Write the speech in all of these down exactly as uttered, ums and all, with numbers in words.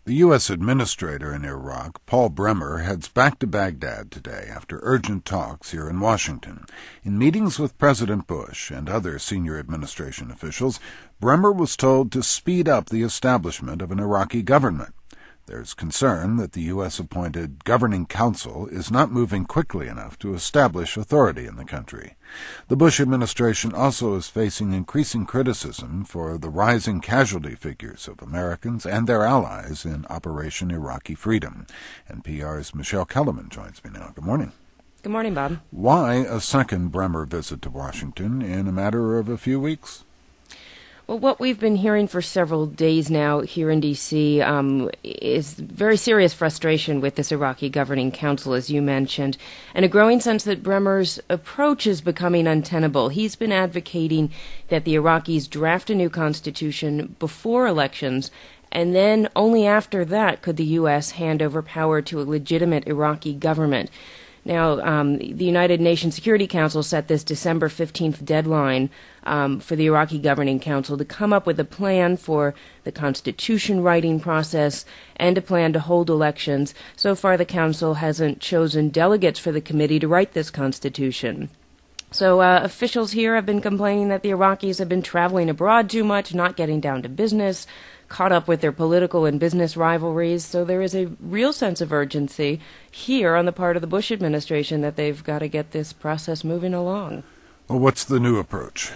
The U S administrator in Iraq, Paul Bremer, heads back to Baghdad today after urgent talks here in Washington. In meetings with President Bush and other senior administration officials, Bremer was told to speed up the establishment of an Iraqi government. There's concern that the U S-appointed Governing Council is not moving quickly enough to establish authority in the country. The Bush administration also is facing increasing criticism for the rising casualty figures of Americans and their allies in Operation Iraqi Freedom. N P R's Michelle Kellerman joins me now. Good morning. Good morning, Bob. Why a second Bremer visit to Washington in a matter of a few weeks? Well, what we've been hearing for several days now here in D C um, is very serious frustration with this Iraqi Governing Council, as you mentioned, and a growing sense that Bremer's approach is becoming untenable. He's been advocating that the Iraqis draft a new constitution before elections, and then only after that could the U S hand over power to a legitimate Iraqi government. Now, um, the United Nations Security Council set this December fifteenth deadline um, for the Iraqi Governing Council to come up with a plan for the constitution writing process and a plan to hold elections. So far, the Council hasn't chosen delegates for the committee to write this constitution. So uh, officials here have been complaining that the Iraqis have been traveling abroad too much, not getting down to business, caught up with their political and business rivalries. So there is a real sense of urgency here on the part of the Bush administration that they've got to get this process moving along. Well, what's the new approach?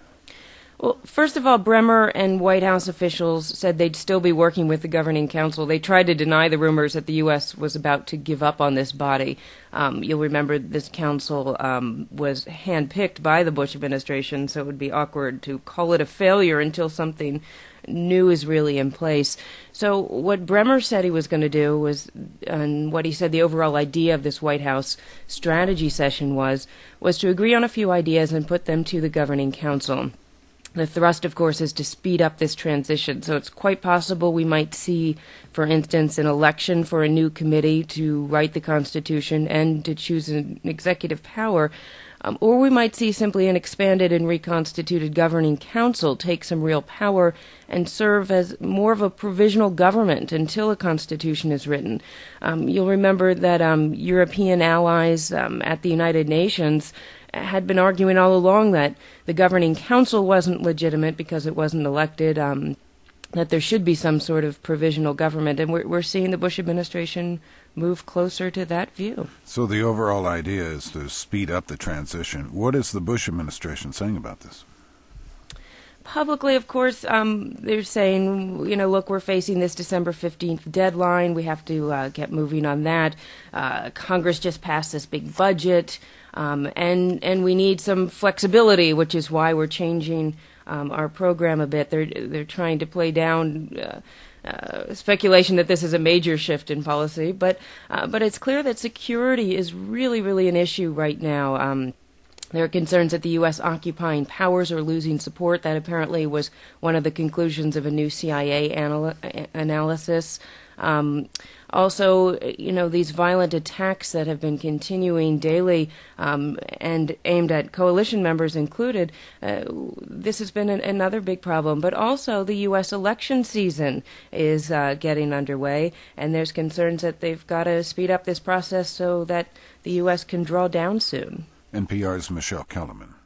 Well, first of all, Bremer and White House officials said they'd still be working with the Governing Council. They tried to deny the rumors that the U S was about to give up on this body. Um, you'll remember this council um, was handpicked by the Bush administration, so it would be awkward to call it a failure until something new is really in place. So what Bremer said he was going to do was, and what he said the overall idea of this White House strategy session was, was to agree on a few ideas and put them to the Governing Council. The thrust, of course, is to speed up this transition. So it's quite possible we might see, for instance, an election for a new committee to write the Constitution and to choose an executive power. Um, or we might see simply an expanded and reconstituted Governing Council take some real power and serve as more of a provisional government until a constitution is written. Um, you'll remember that um, European allies um, at the United Nations had been arguing all along that the Governing Council wasn't legitimate because it wasn't elected, um, that there should be some sort of provisional government, and we're, we're seeing the Bush administration move closer to that view. So the overall idea is to speed up the transition. What is the Bush administration saying about this? Publicly, of course, um, they're saying, you know, look, we're facing this December fifteenth deadline. We have to uh, get moving on that. Uh, Congress just passed this big budget, um, and and we need some flexibility, which is why we're changing um, our program a bit. They're they're trying to play down Uh, Uh, speculation that this is a major shift in policy, but uh, but it's clear that security is really, really an issue right now. Um, there are concerns that the U S occupying powers are losing support. That apparently was one of the conclusions of a new C I A anal- analysis. Um, also, you know, these violent attacks that have been continuing daily um, and aimed at coalition members included, uh, this has been an, another big problem. But also the U S election season is uh, getting underway, and there's concerns that they've got to speed up this process so that the U S can draw down soon. N P R's Michelle Kellerman.